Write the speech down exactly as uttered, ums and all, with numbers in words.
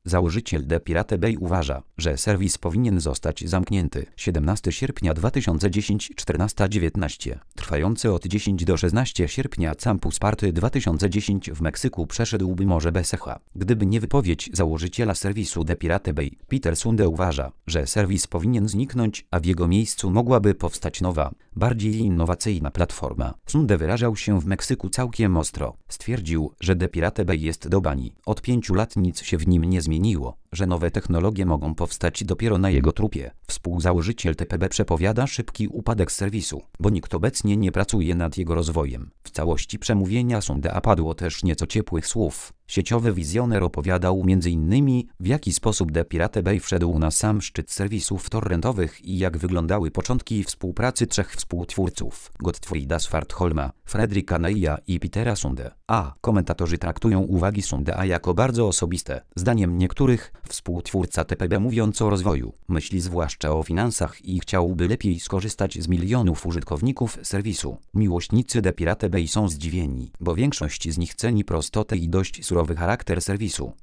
Założyciel The Pirate Bay uważa, że serwis powinien zostać zamknięty. siedemnastego sierpnia dwa tysiące dziesiątego czternaście dziewiętnaście. Trwający od dziesiątego do szesnastego sierpnia Campus Party dwa tysiące dziesięć w Meksyku przeszedłby może bez echa, gdyby nie wypowiedź założyciela serwisu The Pirate Bay. Peter Sunde uważa, że serwis powinien zniknąć, a w jego miejscu mogłaby powstać nowa, bardziej innowacyjna platforma. Sunde wyrażał się w Meksyku całkiem ostro. Stwierdził, że The Pirate Bay jest do bani. Od pięciu lat nic się w nim nie zmieniło, że nowe technologie mogą powstać dopiero na jego trupie. Współzałożyciel T P B przepowiada szybki upadek serwisu, bo nikt obecnie nie pracuje nad jego rozwojem. W całości przemówienia Sundea padło też nieco ciepłych słów. Sieciowy wizjoner opowiadał między innymi, w jaki sposób The Pirate Bay wszedł na sam szczyt serwisów torrentowych i jak wyglądały początki współpracy trzech współtwórców: Gottfrieda Svartholma, Fredrika Neija i Petera Sunde. A komentatorzy traktują uwagi Sundea jako bardzo osobiste. Zdaniem niektórych, współtwórca T P B, mówiąc o rozwoju, myśli zwłaszcza o finansach i chciałby lepiej skorzystać z milionów użytkowników serwisu. Miłośnicy The Pirate Bay są zdziwieni, bo większość z nich ceni prostotę i dość surowy charakter serwisu.